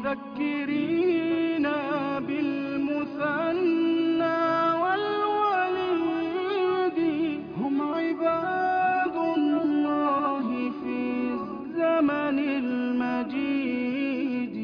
مذكرين بالمثنى والوليد هم عباد الله في الزمن المجيد.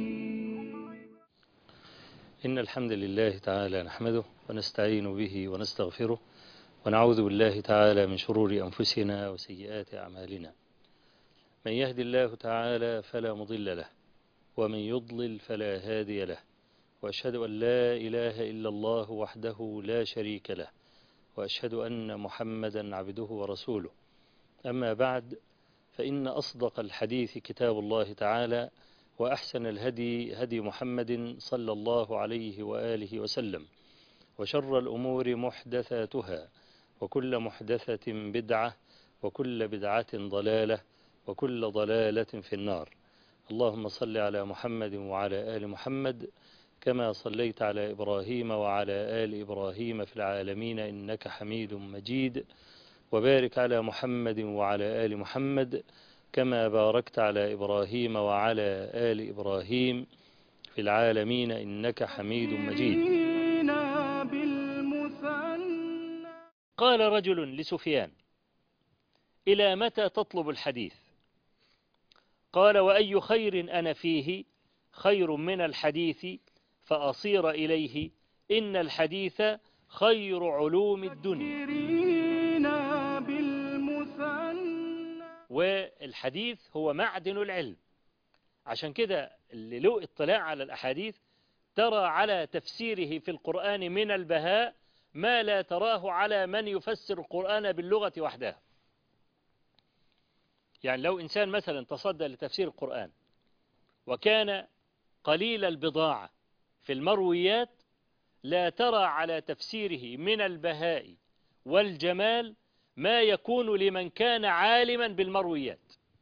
إن الحمد لله تعالى نحمده ونستعين به ونستغفره ونعوذ بالله تعالى من شرور أنفسنا وسيئات أعمالنا. من يهد الله تعالى فلا مضل له ومن يضلل فلا هادي له، وأشهد أن لا إله إلا الله وحده لا شريك له، وأشهد أن محمدا عبده ورسوله. أما بعد، فإن أصدق الحديث كتاب الله تعالى، وأحسن الهدي هدي محمد صلى الله عليه وآله وسلم، وشر الأمور محدثاتها، وكل محدثة بدعة، وكل بدعة ضلالة، وكل ضلالة في النار. اللهم صل على محمد وعلى آل محمد كما صليت على إبراهيم وعلى آل إبراهيم في العالمين إنك حميد مجيد، وبارك على محمد وعلى آل محمد كما باركت على إبراهيم وعلى آل إبراهيم في العالمين إنك حميد مجيد. قال رجل لسفيان: إلى متى تطلب الحديث؟ قال: وأي خير أنا فيه خير من الحديث فأصير إليه، إن الحديث خير علوم الدنيا. والحديث هو معدن العلم، عشان كده اللي له اطلاع على الأحاديث ترى على تفسيره في القرآن من البهاء ما لا تراه على من يفسر القرآن باللغة وحدها. يعني لو إنسان مثلا تصدى لتفسير القرآن وكان قليل البضاعة في المرويات، لا ترى على تفسيره من البهاء والجمال ما يكون لمن كان عالما بالمرويات.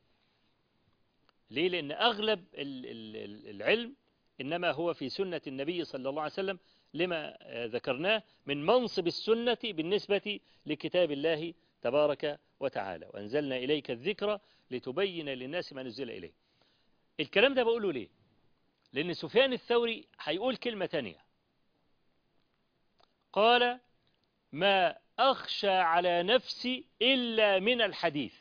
ليه؟ لأن أغلب العلم إنما هو في سنة النبي صلى الله عليه وسلم، لما ذكرناه من منصب السنة بالنسبة لكتاب الله تبارك وتعالى، وأنزلنا إليك الذكر لتبين للناس ما نزل إليه. الكلام ده بقوله ليه؟ لأن سفيان الثوري هيقول كلمة تانية. قال: ما أخشى على نفسي إلا من الحديث.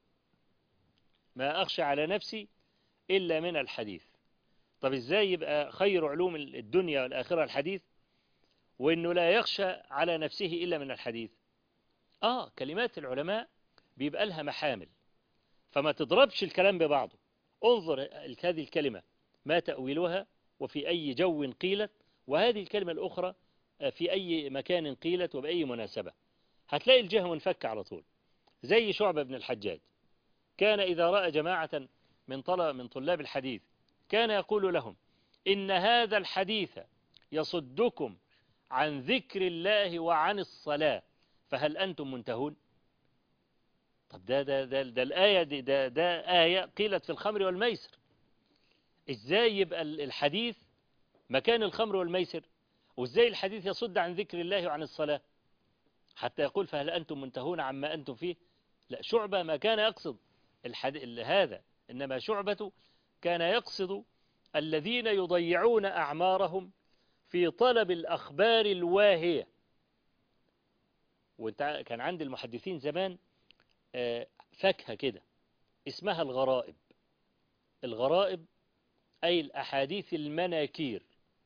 ما أخشى على نفسي إلا من الحديث. طب إزاي يبقى خير علوم الدنيا والآخرة الحديث، وإنه لا يخشى على نفسه إلا من الحديث؟ كلمات العلماء بيبقى لها محامل، فما تضربش الكلام ببعضه. انظر هذه الكلمة ما تأويلها، وفي أي جو قيلت، وهذه الكلمة الأخرى في أي مكان قيلت وبأي مناسبة. هتلاقي الجهة منفك على طول. زي شعبة بن الحجاج، كان إذا رأى جماعة من طلاب الحديث كان يقول لهم: إن هذا الحديث يصدكم عن ذكر الله وعن الصلاة، فهل أنتم منتهون؟ طب ده الآية ده آية قيلت في الخمر والميسر. إزاي يبقى الحديث مكان الخمر والميسر؟ وإزاي الحديث يصد عن ذكر الله وعن الصلاة حتى يقول فهل أنتم منتهون عما أنتم فيه؟ لا، شعبة ما كان يقصد هذا، إنما شعبة كان يقصد الذين يضيعون أعمارهم في طلب الأخبار الواهية. وانت كان عند المحدثين زمان فاكهة كده اسمها الغرائب. الغرائب أي الأحاديث المناكير.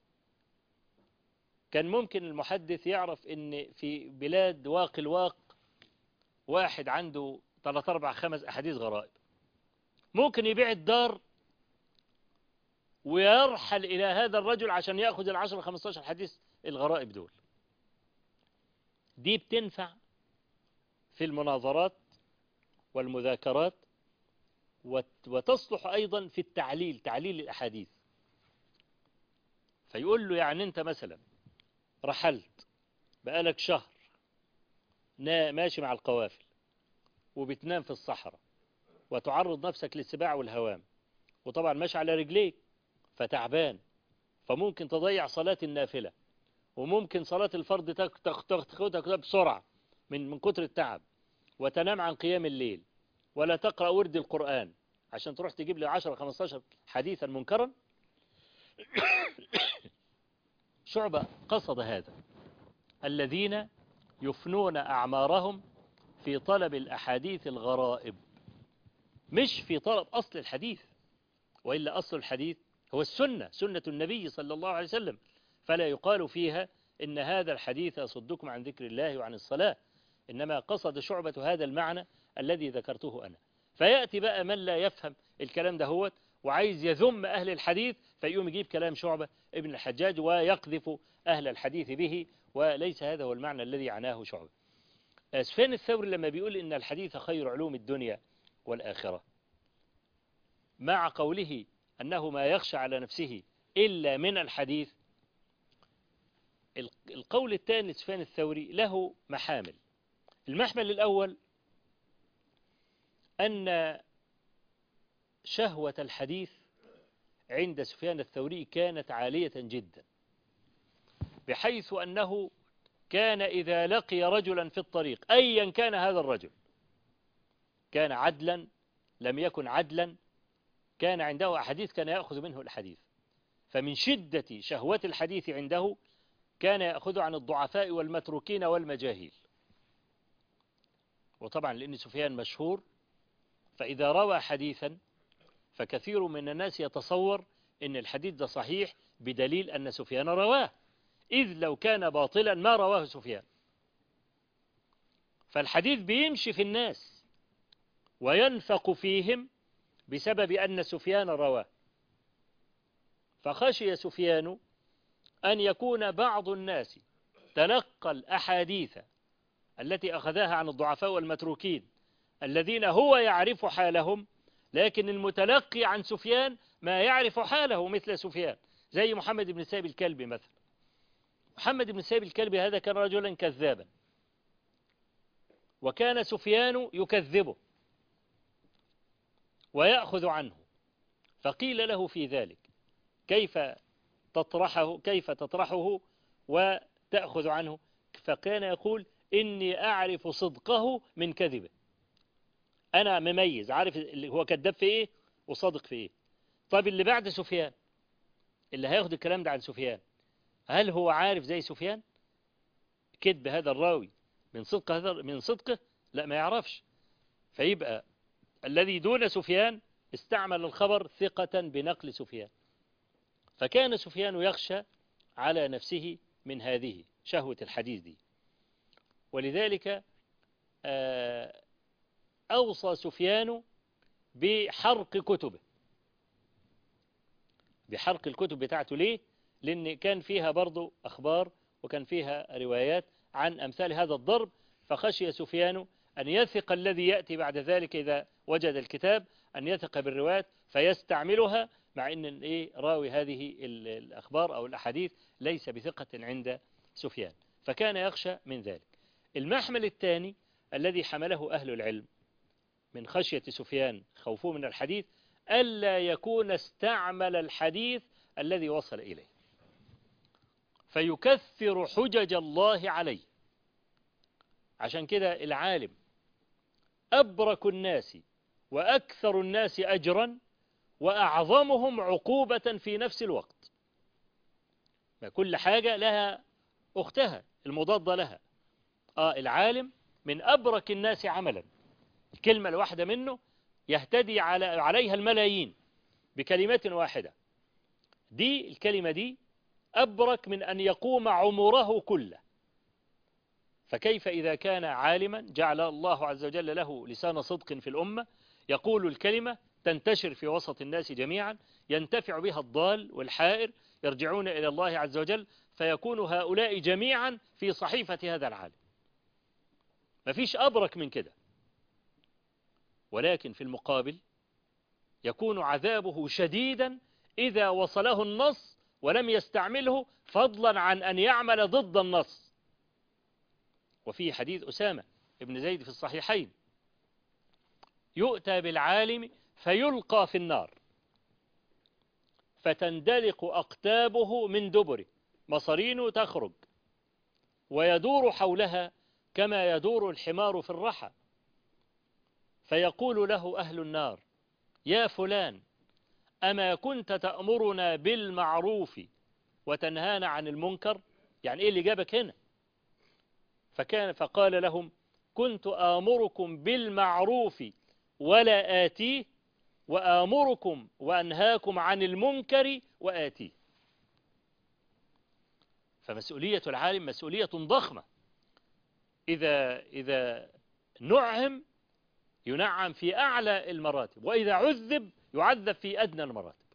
كان ممكن المحدث يعرف إن في بلاد الواق واحد عنده 3 4 5 أحاديث غرائب، ممكن يبيع الدار ويرحل إلى هذا الرجل عشان يأخذ 10 15 حديث الغرائب دول. دي بتنفع في المناظرات والمذاكرات، وتصلح أيضا في تعليل الأحاديث. فيقول له يعني أنت مثلا رحلت بقالك شهر ماشي مع القوافل، وبتنام في الصحراء، وتعرض نفسك للسباع والهوام، وطبعا ماشي على رجليك فتعبان، فممكن تضيع صلاة النافلة، وممكن صلاة الفرض تاخدها بسرعة من كتر التعب، وتنام عن قيام الليل، ولا تقرأ ورد القرآن عشان تروح تجيب لي 10 15 حديثا منكرا. شعبة قصد هذا الذين يفنون أعمارهم في طلب الأحاديث الغرائب، مش في طلب أصل الحديث، وإلا أصل الحديث هو السنة، سنة النبي صلى الله عليه وسلم، فلا يقال فيها إن هذا الحديث يصدكم عن ذكر الله وعن الصلاة، إنما قصد شعبة هذا المعنى الذي ذكرته أنا. فيأتي بقى من لا يفهم الكلام ده هو وعايز يذم أهل الحديث، فيقوم يجيب كلام شعبة ابن الحجاج ويقذف أهل الحديث به، وليس هذا هو المعنى الذي عناه شعبة. سفيان الثوري لما بيقول إن الحديث خير علوم الدنيا والآخرة، مع قوله أنه ما يخشى على نفسه إلا من الحديث، القول الثاني لسفيان الثوري له محامل. المحمل الأول أن شهوة الحديث عند سفيان الثوري كانت عالية جدا، بحيث أنه كان إذا لقي رجلا في الطريق أيا كان هذا الرجل، كان عدلا لم يكن عدلا، كان عنده أحاديث كان يأخذ منه الحديث. فمن شدة شهوة الحديث عنده كان يأخذ عن الضعفاء والمتروكين والمجاهيل. وطبعا لأن سفيان مشهور، فإذا روى حديثا فكثير من الناس يتصور أن الحديث ده صحيح بدليل أن سفيان رواه، إذ لو كان باطلا ما رواه سفيان. فالحديث بيمشي في الناس وينفق فيهم بسبب أن سفيان رواه. فخشي سفيان أن يكون بعض الناس تلقى الأحاديث التي أخذها عن الضعفاء والمتروكين الذين هو يعرف حالهم، لكن المتلقي عن سفيان ما يعرف حاله مثل سفيان، زي محمد بن سائب الكلبي مثلا. محمد بن سائب الكلبي هذا كان رجلا كذابا، وكان سفيان يكذبه ويأخذ عنه، فقيل له في ذلك كيف تطرحه وتأخذ عنه؟ فكان يقول إني أعرف صدقه من كذبه، أنا مميز عارف اللي هو كذاب في إيه وصادق في إيه. طيب اللي بعد سفيان اللي هياخد الكلام ده عن سفيان، هل هو عارف زي سفيان كذب هذا الراوي من صدقه؟ لا، ما يعرفش. فيبقى الذي دون سفيان استعمل الخبر ثقة بنقل سفيان، فكان سفيان يخشى على نفسه من هذه شهوة الحديث دي. ولذلك أوصى سفيان بحرق كتبه، بحرق الكتب بتاعته. ليه؟ لأن كان فيها برضو أخبار وكان فيها روايات عن أمثال هذا الضرب، فخشي سفيان أن يثق الذي يأتي بعد ذلك إذا وجد الكتاب أن يثق بالروايات فيستعملها، مع أن راوي هذه الأخبار أو الأحاديث ليس بثقة عند سفيان، فكان يخشى من ذلك. المحمل الثاني الذي حمله أهل العلم من خشية سفيان خوفه من الحديث ألا يكون استعمل الحديث الذي وصل إليه فيكثر حجج الله عليه. عشان كده العالم أبرك الناس وأكثر الناس أجرا وأعظمهم عقوبة في نفس الوقت. ما كل حاجة لها أختها المضادة لها. العالم من أبرك الناس عملا، الكلمة الواحدة منه يهتدي عليها الملايين بكلمة واحدة. دي الكلمة دي أبرك من أن يقوم عمره كله. فكيف إذا كان عالما جعل الله عز وجل له لسان صدق في الأمة، يقول الكلمة تنتشر في وسط الناس جميعا، ينتفع بها الضال والحائر، يرجعون إلى الله عز وجل، فيكون هؤلاء جميعا في صحيفة هذا العالم. ما فيش أبرك من كده. ولكن في المقابل يكون عذابه شديدا إذا وصله النص ولم يستعمله، فضلا عن أن يعمل ضد النص. وفي حديث أسامة ابن زيد في الصحيحين يؤتى بالعالم فيلقى في النار فتندلق أقتابه من دبره، مصارينه تخرج ويدور حولها كما يدور الحمار في الرحى، فيقول له أهل النار: يا فلان أما كنت تأمرنا بالمعروف وتنهانا عن المنكر؟ يعني إيه اللي جابك هنا؟ فقال لهم كنت آمركم بالمعروف ولا آتيه، وآمركم وأنهاكم عن المنكر وآتيه. فمسؤولية العالم مسؤولية ضخمة. إذا نعم ينعم في أعلى المراتب، وإذا عذب يعذب في أدنى المراتب.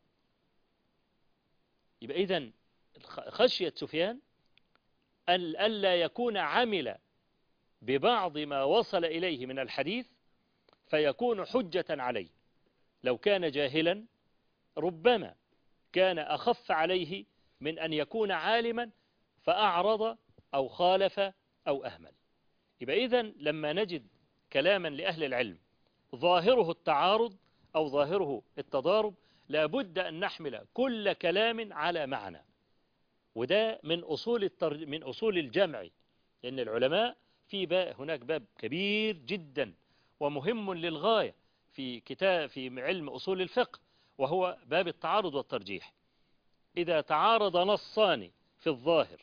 يبقى إذن خشية سفيان ألا يكون عمل ببعض ما وصل إليه من الحديث فيكون حجة عليه. لو كان جاهلا ربما كان أخف عليه من أن يكون عالما فأعرض أو خالف أو أهمل. يبقى إذن لما نجد كلاما لأهل العلم ظاهره التعارض أو ظاهره التضارب لابد أن نحمل كل كلام على معنى. وده من أصول الجمع، لأن العلماء هناك باب كبير جدا ومهم للغاية في علم أصول الفقه، وهو باب التعارض والترجيح. إذا تعارض نصان في الظاهر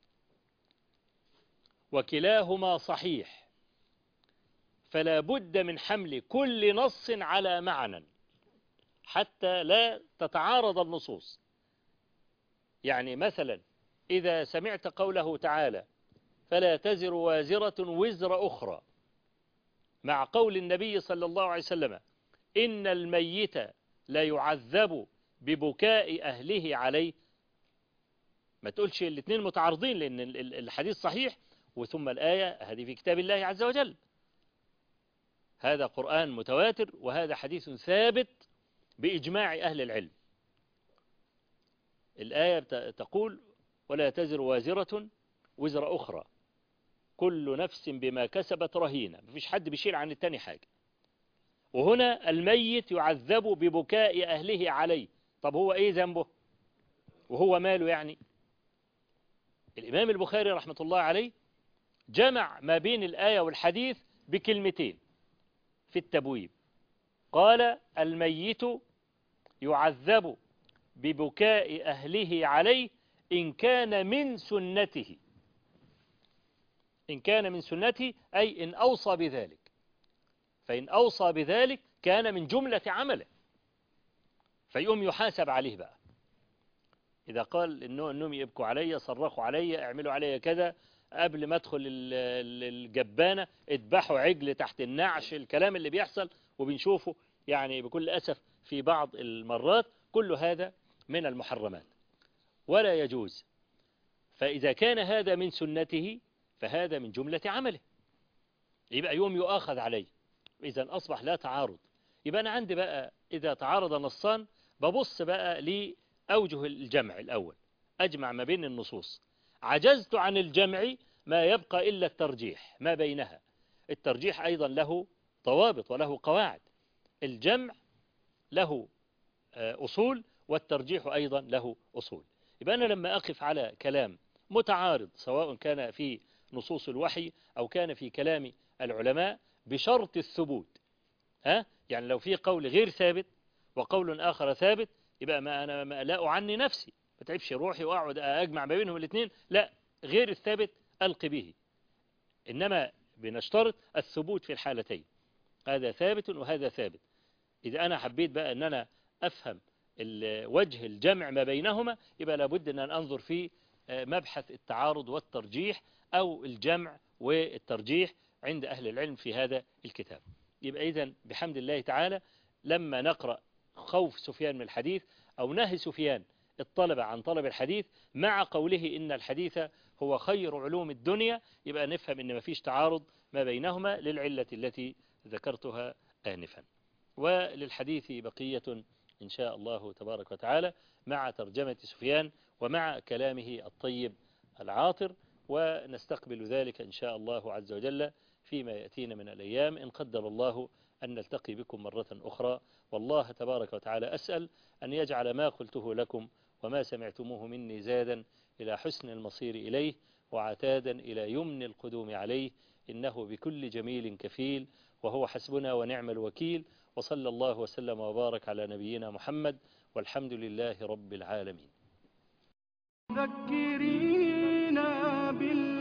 وكلاهما صحيح فلا بد من حمل كل نص على معنى حتى لا تتعارض النصوص. يعني مثلا إذا سمعت قوله تعالى فلا تزر وازرة وزر أخرى، مع قول النبي صلى الله عليه وسلم إن الميت لا يعذب ببكاء أهله عليه، ما تقولش الاثنين متعارضين، لأن الحديث صحيح وثم الآية هذه في كتاب الله عز وجل، هذا قرآن متواتر وهذا حديث ثابت بإجماع أهل العلم. الآية تقول ولا تزر وازرة وزر أخرى كل نفس بما كسبت رهينة، مفيش حد بيشيل عن التاني حاجة. وهنا الميت يعذب ببكاء أهله عليه، طب هو إيه ذنبه وهو ماله يعني؟ الإمام البخاري رحمة الله عليه جمع ما بين الآية والحديث بكلمتين في التبويب، قال الميت يعذب ببكاء أهله عليه إن كان من سنته. إن كان من سنته أي إن أوصى بذلك، فإن أوصى بذلك كان من جملة عمله فيقوم يحاسب عليه بقى. إذا قال إنهم يبكوا علي، صرخوا علي، اعملوا علي كذا، قبل ما ادخل الجبانة اذبحوا عجل تحت النعش، الكلام اللي بيحصل وبنشوفه يعني بكل أسف في بعض المرات، كل هذا من المحرمات ولا يجوز. فإذا كان هذا من سنته فهذا من جملة عمله، يبقى يوم يؤاخذ عليه. إذا أصبح لا تعارض. يبقى أنا عندي بقى إذا تعارض نصان ببص بقى لأوجه الجمع الأول، أجمع ما بين النصوص. عجزت عن الجمع ما يبقى إلا الترجيح ما بينها. الترجيح أيضا له ضوابط وله قواعد، الجمع له أصول والترجيح أيضا له أصول. يبقى أنا لما أقف على كلام متعارض سواء كان في نصوص الوحي أو كان في كلام العلماء بشرط الثبوت، يعني لو في قول غير ثابت وقول آخر ثابت يبقى أنا لا أعني نفسي، ما تعبش روحي وأقعد أجمع ما بينهم الاثنين، لا، غير الثابت ألقي به، إنما بنشترط الثبوت في الحالتين، هذا ثابت وهذا ثابت. إذا أنا حبيت بقى أن أنا أفهم وجه الجمع ما بينهما يبقى لابد أن أنظر في مبحث التعارض والترجيح أو الجمع والترجيح عند أهل العلم في هذا الكتاب. يبقى إذن بحمد الله تعالى لما نقرأ خوف سفيان من الحديث أو نهي سفيان الطلبة عن طلب الحديث مع قوله إن الحديث هو خير علوم الدنيا، يبقى نفهم إن مفيش تعارض ما بينهما للعلة التي ذكرتها آنفا. وللحديث بقية إن شاء الله تبارك وتعالى مع ترجمة سفيان ومع كلامه الطيب العاطر، ونستقبل ذلك إن شاء الله عز وجل فيما يأتينا من الأيام إن قدر الله أن نلتقي بكم مرة أخرى. والله تبارك وتعالى أسأل أن يجعل ما قلته لكم وما سمعتموه مني زادا إلى حسن المصير إليه وعتادا إلى يمن القدوم عليه، إنه بكل جميل كفيل وهو حسبنا ونعم الوكيل. وصلى الله وسلم وبارك على نبينا محمد، والحمد لله رب العالمين. ذكرينا بالله